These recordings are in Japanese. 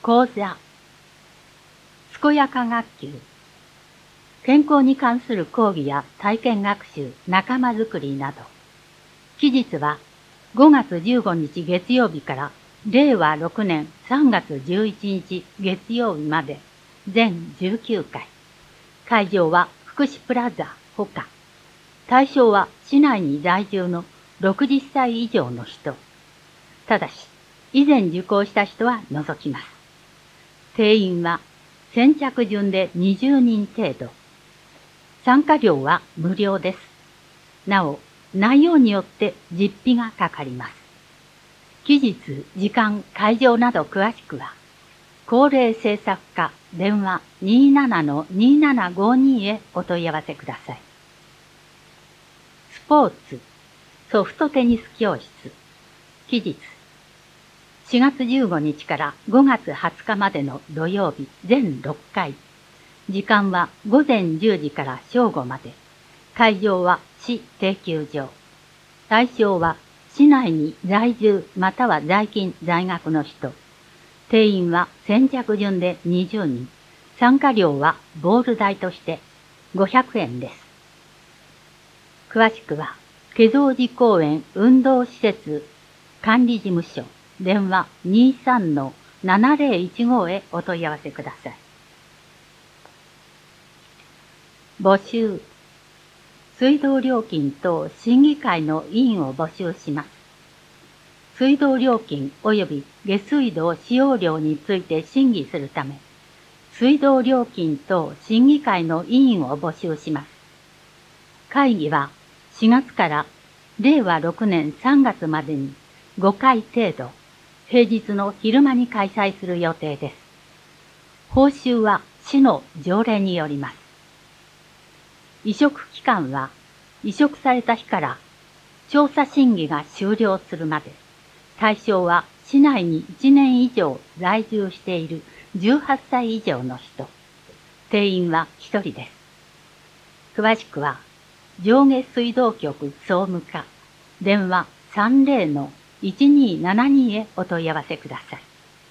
講座、健やか学級、健康に関する講義や体験学習、仲間づくりなど、期日は5月15日月曜日から令和6年3月11日月曜日まで全19回。会場は福祉プラザほか。対象は市内に在住の60歳以上の人。ただし、以前受講した人は除きます。定員は先着順で20人程度。参加料は無料です。なお、内容によって実費がかかります。期日、時間、会場など詳しくは、高齢政策課電話 27-2752 へお問い合わせください。スポーツ、ソフトテニス教室、期日、4月15日から5月20日までの土曜日全6回。時間は午前10時から正午まで。会場は市定休場。対象は市内に在住または在勤在学の人。定員は先着順で20人。参加料はボール代として500円です。詳しくは、華蔵寺公園運動施設管理事務所電話 23-7015 へお問い合わせください。募集。水道料金等審議会の委員を募集します。水道料金及び下水道使用料について審議するため、水道料金等審議会の委員を募集します。会議は4月から令和6年3月までに5回程度、平日の昼間に開催する予定です。報酬は市の条例によります。移植期間は移植された日から調査審議が終了するまで、対象は市内に1年以上在住している18歳以上の人。定員は1人です。詳しくは上下水道局総務課電話 30-1272 へお問い合わせください。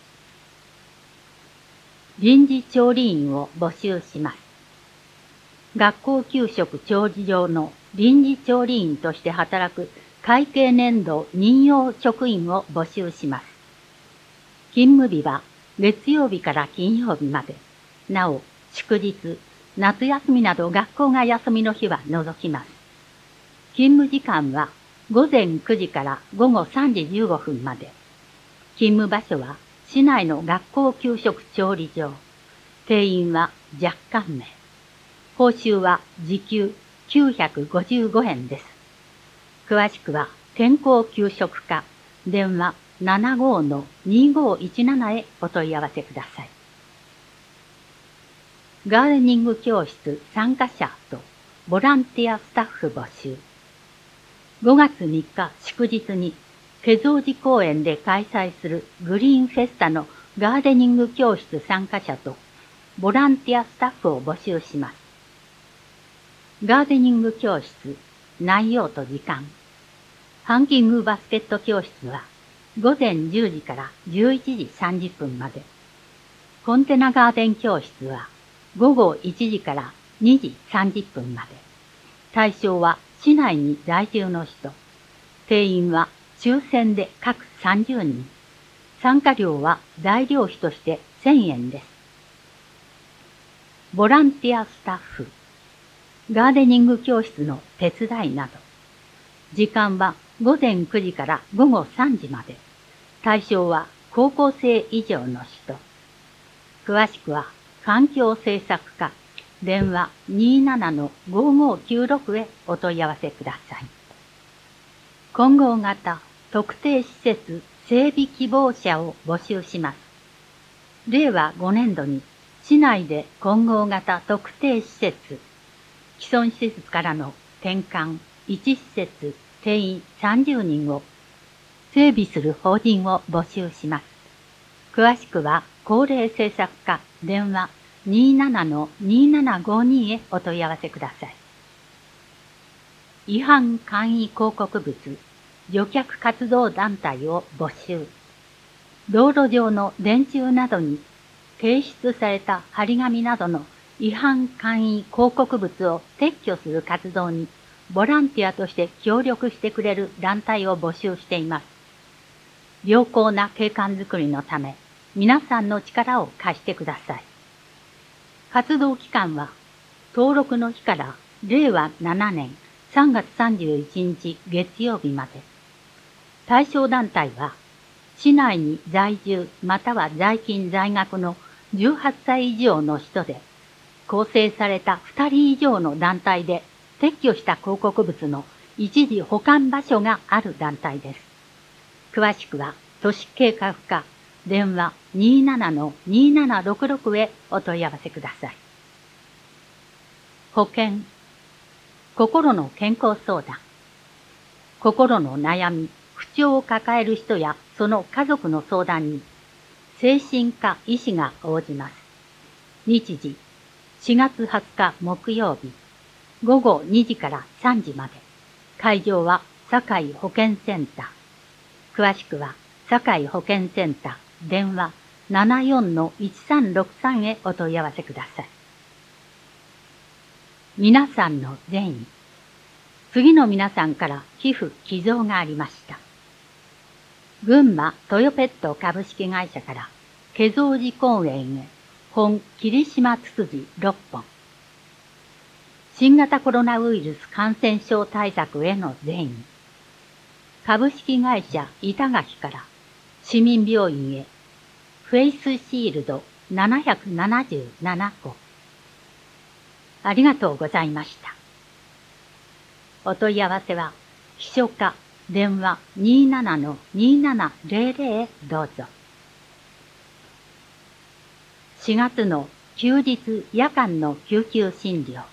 臨時調理員を募集します。学校給食調理場の臨時調理員として働く会計年度任用職員を募集します。勤務日は月曜日から金曜日まで。なお、祝日、夏休みなど学校が休みの日は除きます。勤務時間は午前9時から午後3時15分まで。勤務場所は市内の学校給食調理場。定員は若干名。報酬は時給955円です。詳しくは健康給食課電話 75-2517 へお問い合わせください。ガーデニング教室参加者とボランティアスタッフ募集。5月3日祝日に華蔵寺公園で開催するグリーンフェスタのガーデニング教室参加者とボランティアスタッフを募集します。ガーデニング教室、内容と時間。ハンギングバスケット教室は午前10時から11時30分まで。コンテナガーデン教室は午後1時から2時30分まで。対象は市内に在住の人。定員は抽選で各30人。参加料は材料費として1000円です。ボランティアスタッフ。ガーデニング教室の手伝いなど。時間は午前9時から午後3時まで。対象は高校生以上の人。詳しくは環境政策課電話 27-5596 へお問い合わせください。混合型特定施設整備希望者を募集します。令和5年度に市内で混合型特定施設既存施設からの転換、1施設定員30人を整備する法人を募集します。詳しくは高齢政策課電話 27-2752 へお問い合わせください。違反簡易広告物、除却活動団体を募集。 道路上の電柱などに掲出された張り紙などの違反簡易広告物を撤去する活動にボランティアとして協力してくれる団体を募集しています。良好な景観づくりのため、皆さんの力を貸してください。活動期間は、登録の日から令和7年3月31日月曜日まで。対象団体は、市内に在住または在勤在学の18歳以上の人で、構成された2人以上の団体で撤去した広告物の一時保管場所がある団体です。詳しくは都市計画課電話 27-2766 へお問い合わせください。保健、心の健康相談、心の悩み、不調を抱える人やその家族の相談に精神科医師が応じます。日時4月20日木曜日午後2時から3時まで。会場は堺保健センター。詳しくは堺保健センター電話 74-1363 へお問い合わせください。皆さんの善意。次の皆さんから寄付寄贈がありました。群馬トヨペット株式会社から化蔵寺公園へ本霧島ツツジ6本。新型コロナウイルス感染症対策への善意。株式会社板垣から市民病院へフェイスシールド777個。ありがとうございました。お問い合わせは秘書課電話 27-2700 へどうぞ。4月の休日夜間の救急診療。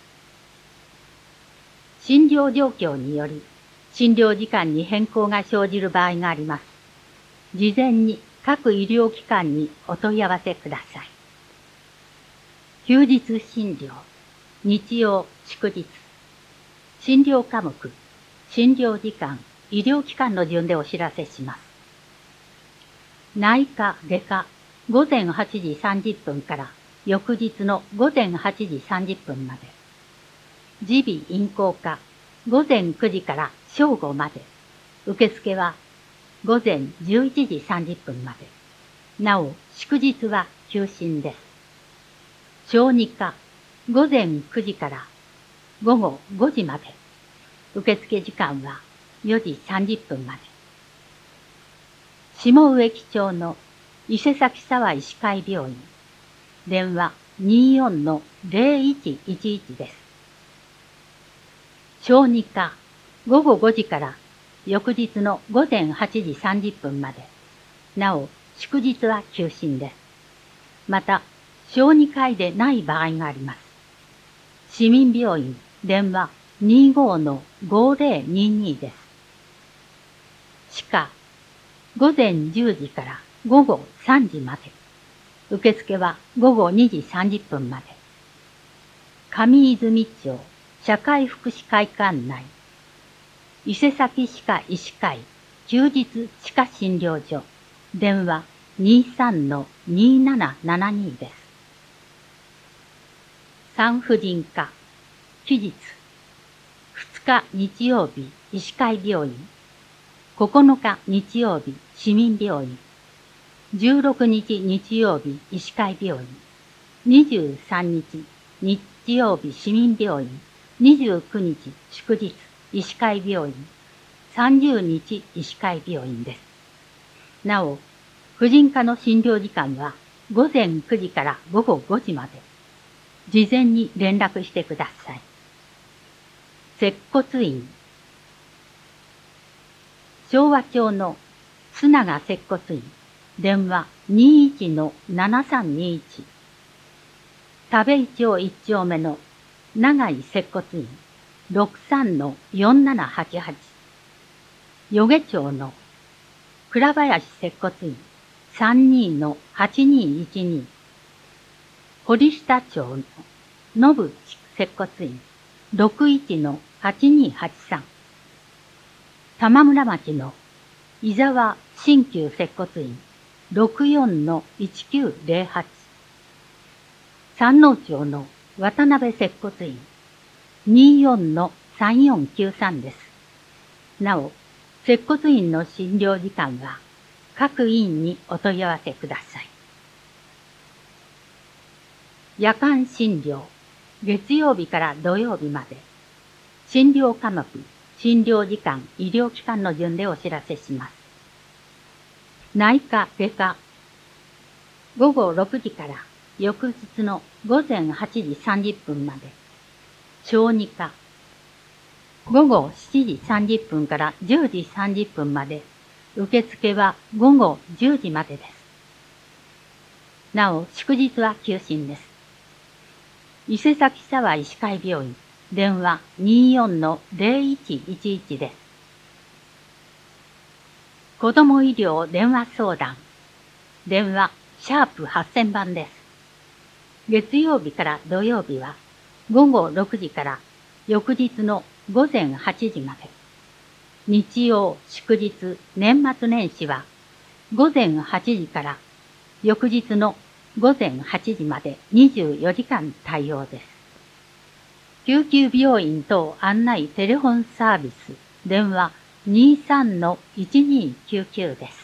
診療状況により診療時間に変更が生じる場合があります。事前に各医療機関にお問い合わせください。休日診療、日曜祝日、診療科目、診療時間、医療機関の順でお知らせします。内科・外科、午前8時30分から翌日の午前8時30分まで。耳鼻咽喉科、午前9時から正午まで。受付は午前11時30分まで。なお、祝日は休診です。小児科、午前9時から午後5時まで。受付時間は4時30分まで。下植木町の伊勢崎沢医師会病院。電話 24-0111 です。小児科、午後5時から翌日の午前8時30分まで。なお、祝日は休診です。また、小児科医でない場合があります。市民病院、電話 25-5022 です。歯科、午前10時から午後3時まで。受付は午後2時30分まで。上泉町社会福祉会館内。伊勢崎歯科医師会休日歯科診療所。電話 23-2772 です。産婦人科。期日。2日日曜日医師会病院。9日日曜日市民病院。16日日曜日医師会病院。23日日曜日市民病院。29日祝日医師会病院。30日医師会病院です。なお、婦人科の診療時間は午前9時から午後5時まで。事前に連絡してください。接骨院。昭和町の須永接骨院。電話 21-7321。田部井町1丁目の長井接骨院。63-4788。余下町の倉林接骨院。32-8212。堀下町の野部接骨院。61-8283。玉村町の伊沢新旧接骨院。 64-1908。山王町の渡辺接骨院 24-3493 です。なお、接骨院の診療時間は各医院にお問い合わせください。夜間診療、月曜日から土曜日まで。診療科目、診療時間、医療機関の順でお知らせします。内科、外科、午後6時から翌日の午前8時30分まで。小児科、午後7時30分から10時30分まで。受付は午後10時までです。なお、祝日は休診です。伊勢崎沢医師会病院、電話 24-0111 です。子ども医療電話相談、電話#8000番です。月曜日から土曜日は午後6時から翌日の午前8時まで。日曜、祝日、年末年始は午前8時から翌日の午前8時まで24時間対応です。救急病院等案内テレフォンサービス、電話 23-1299 です。